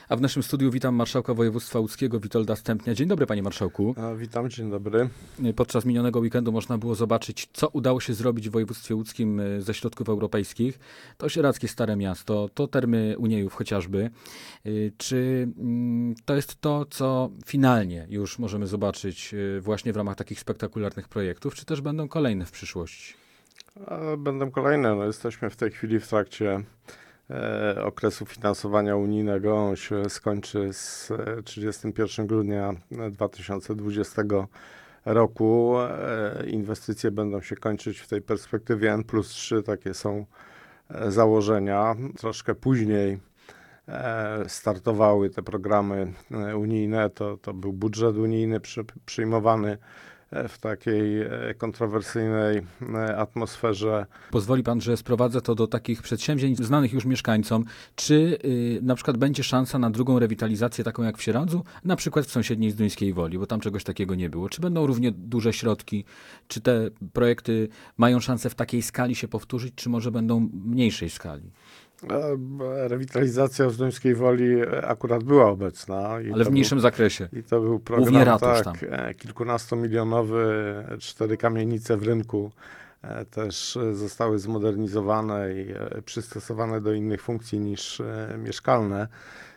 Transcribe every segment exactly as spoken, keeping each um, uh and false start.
A w naszym studiu witam marszałka województwa łódzkiego Witolda Stępnia. Dzień dobry, panie marszałku. A, witam, dzień dobry. Podczas minionego weekendu można było zobaczyć, co udało się zrobić w województwie łódzkim ze środków europejskich. To sieradzkie Stare Miasto, to termy Uniejów chociażby. Czy to jest to, co finalnie już możemy zobaczyć właśnie w ramach takich spektakularnych projektów, czy też będą kolejne w przyszłości? A, będą kolejne. No, jesteśmy w tej chwili w trakcie e, okresu finansowania unijnego. On się skończy z trzydziestego pierwszego grudnia dwa tysiące dwudziestego roku. E, inwestycje będą się kończyć w tej perspektywie N plus trzy. Takie są e, założenia. Troszkę później e, startowały te programy e, unijne. To, to był budżet unijny przy, przyjmowany w takiej kontrowersyjnej atmosferze. Pozwoli pan, że sprowadzę to do takich przedsięwzięć znanych już mieszkańcom. Czy yy, na przykład będzie szansa na drugą rewitalizację, taką jak w Sieradzu, na przykład w sąsiedniej Zduńskiej Woli, bo tam czegoś takiego nie było? Czy będą równie duże środki? Czy te projekty mają szansę w takiej skali się powtórzyć, czy może będą mniejszej skali? Rewitalizacja w Zduńskiej Woli akurat była obecna. I Ale w mniejszym był, zakresie. I to był program tak, kilkunastomilionowy, cztery kamienice w rynku też zostały zmodernizowane i przystosowane do innych funkcji niż mieszkalne.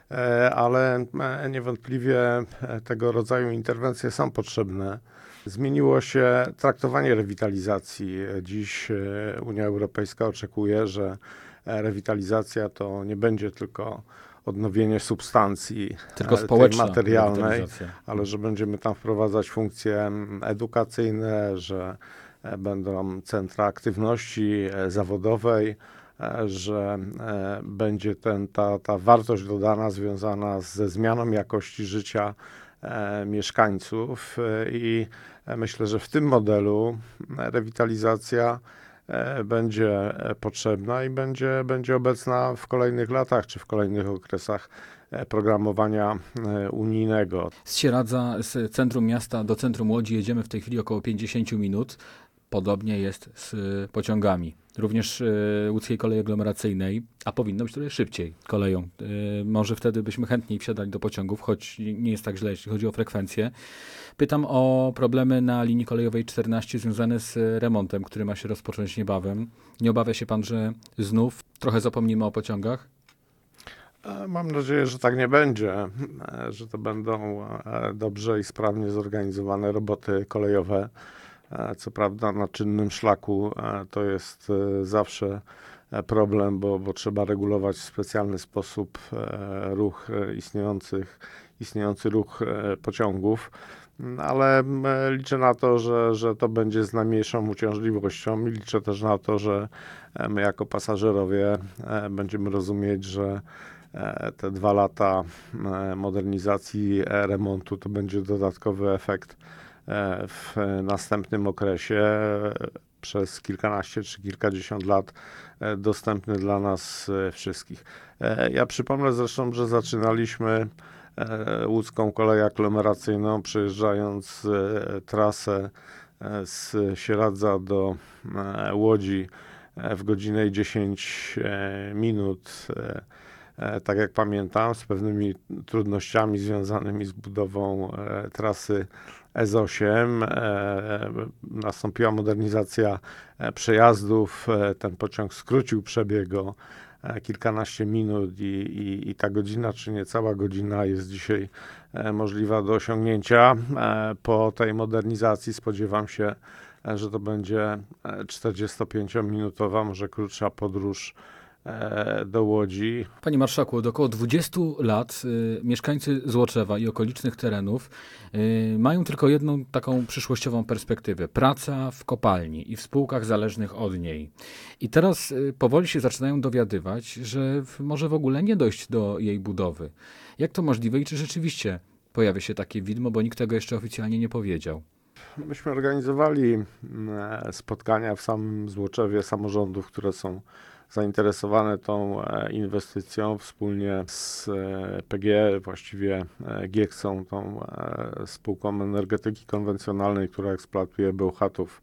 Ale niewątpliwie tego rodzaju interwencje są potrzebne. Zmieniło się traktowanie rewitalizacji. Dziś Unia Europejska oczekuje, że rewitalizacja to nie będzie tylko odnowienie substancji tylko społeczna materialnej, ale że będziemy tam wprowadzać funkcje edukacyjne, że będą centra aktywności zawodowej, że będzie ten, ta, ta wartość dodana związana ze zmianą jakości życia mieszkańców i myślę, że w tym modelu rewitalizacja będzie potrzebna i będzie, będzie obecna w kolejnych latach czy w kolejnych okresach programowania unijnego. Z Sieradza, z centrum miasta do centrum Łodzi jedziemy w tej chwili około pięćdziesiąt minut. Podobnie jest z pociągami. Również y, łódzkiej kolei aglomeracyjnej, a powinno być trochę szybciej koleją. Y, może wtedy byśmy chętniej wsiadali do pociągów, choć nie jest tak źle, jeśli chodzi o frekwencję. Pytam o problemy na linii kolejowej czternaście związane z remontem, który ma się rozpocząć niebawem. Nie obawia się pan, że znów trochę zapomnimy o pociągach? Mam nadzieję, że tak nie będzie, że to będą dobrze i sprawnie zorganizowane roboty kolejowe. Co prawda na czynnym szlaku to jest zawsze problem, bo, bo trzeba regulować w specjalny sposób ruch istniejących, istniejący ruch pociągów, ale liczę na to, że, że to będzie z najmniejszą uciążliwością i liczę też na to, że my jako pasażerowie będziemy rozumieć, że te dwa lata modernizacji, remontu to będzie dodatkowy efekt w następnym okresie przez kilkanaście czy kilkadziesiąt lat dostępny dla nas wszystkich. Ja przypomnę zresztą, że zaczynaliśmy łódzką kolej aglomeracyjną przejeżdżając trasę z Sieradza do Łodzi w godzinę i dziesięć minut. Tak jak pamiętam, z pewnymi trudnościami związanymi z budową e, trasy S osiem. E, nastąpiła modernizacja e, przejazdów. E, ten pociąg skrócił przebieg o e, kilkanaście minut i, i, i ta godzina, czy niecała godzina jest dzisiaj e, możliwa do osiągnięcia. E, po tej modernizacji spodziewam się, e, że to będzie czterdziestopięciominutowa, może krótsza podróż do Łodzi. Panie marszałku, od około dwudziestu lat y, mieszkańcy Złoczewa i okolicznych terenów y, mają tylko jedną taką przyszłościową perspektywę. Praca w kopalni i w spółkach zależnych od niej. I teraz y, powoli się zaczynają dowiadywać, że w, może w ogóle nie dojść do jej budowy. Jak to możliwe i czy rzeczywiście pojawia się takie widmo, bo nikt tego jeszcze oficjalnie nie powiedział? Myśmy organizowali spotkania w samym Złoczewie samorządów, które są zainteresowane tą inwestycją wspólnie z P G E, właściwie Gieksą, tą spółką energetyki konwencjonalnej, która eksploatuje Bełchatów.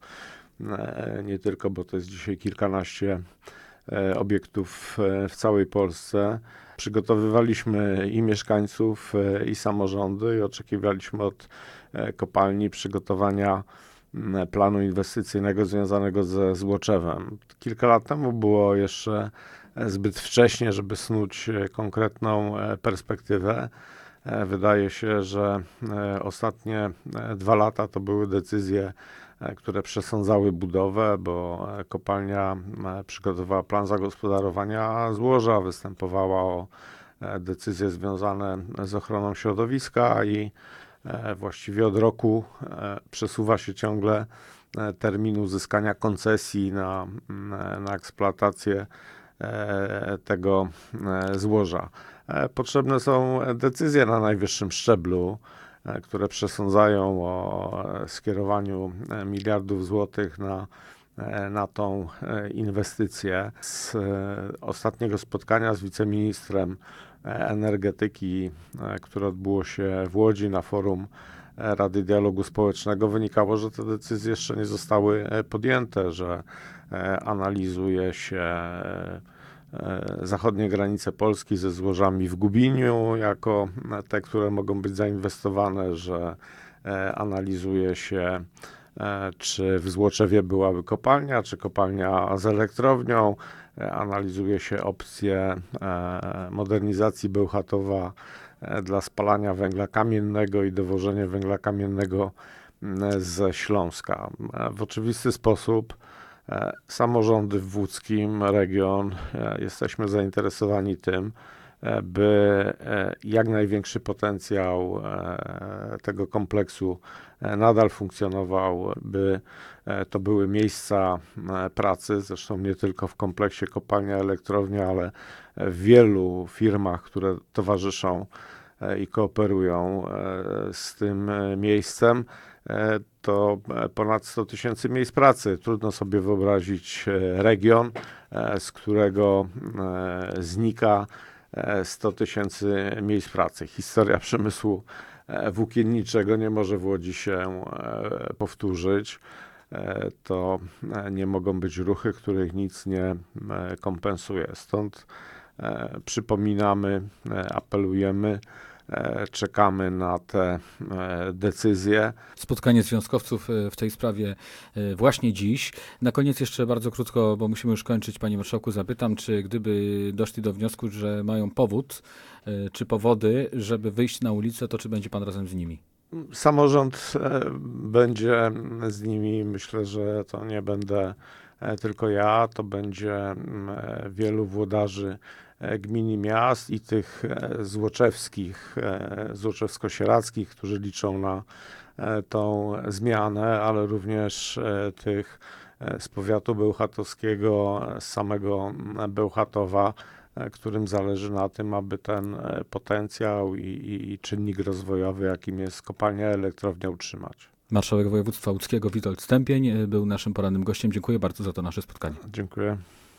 Nie tylko, bo to jest dzisiaj kilkanaście obiektów w całej Polsce. Przygotowywaliśmy i mieszkańców, i samorządy i oczekiwaliśmy od kopalni przygotowania planu inwestycyjnego związanego ze Złoczewem. Kilka lat temu było jeszcze zbyt wcześnie, żeby snuć konkretną perspektywę. Wydaje się, że ostatnie dwa lata to były decyzje, które przesądzały budowę, bo kopalnia przygotowała plan zagospodarowania złoża, występowała o decyzje związane z ochroną środowiska i właściwie od roku przesuwa się ciągle termin uzyskania koncesji na, na eksploatację tego złoża. Potrzebne są decyzje na najwyższym szczeblu, które przesądzają o skierowaniu miliardów złotych na, na tą inwestycję. Z ostatniego spotkania z wiceministrem energetyki, które odbyło się w Łodzi na forum Rady Dialogu Społecznego, wynikało, że te decyzje jeszcze nie zostały podjęte, że analizuje się zachodnie granice Polski ze złożami w Gubiniu jako te, które mogą być zainwestowane, że analizuje się, czy w Złoczewie byłaby kopalnia, czy kopalnia z elektrownią. Analizuje się opcję modernizacji Bełchatowa dla spalania węgla kamiennego i dowożenia węgla kamiennego ze Śląska. W oczywisty sposób samorządy w Łódzkim, region, jesteśmy zainteresowani tym, by jak największy potencjał tego kompleksu nadal funkcjonował, by to były miejsca pracy, zresztą nie tylko w kompleksie kopalnia, elektrownia, ale w wielu firmach, które towarzyszą i kooperują z tym miejscem. To ponad sto tysięcy miejsc pracy. Trudno sobie wyobrazić region, z którego znika sto tysięcy miejsc pracy. Historia przemysłu włókienniczego nie może w Łodzi się powtórzyć. To nie mogą być ruchy, których nic nie kompensuje. Stąd przypominamy, apelujemy, czekamy na te decyzje. Spotkanie związkowców w tej sprawie właśnie dziś. Na koniec jeszcze bardzo krótko, bo musimy już kończyć, panie marszałku, zapytam, czy gdyby doszli do wniosku, że mają powód, czy powody, żeby wyjść na ulicę, to czy będzie pan razem z nimi? Samorząd będzie z nimi. Myślę, że to nie będę tylko ja, to będzie wielu włodarzy gmin i miast i tych złoczewskich, złoczewsko-sieradzkich, którzy liczą na tą zmianę, ale również tych z powiatu bełchatowskiego, z samego Bełchatowa, którym zależy na tym, aby ten potencjał i, i, i czynnik rozwojowy, jakim jest kopalnia, elektrownia, utrzymać. Marszałek województwa łódzkiego Witold Stępień był naszym porannym gościem. Dziękuję bardzo za to nasze spotkanie. Dziękuję.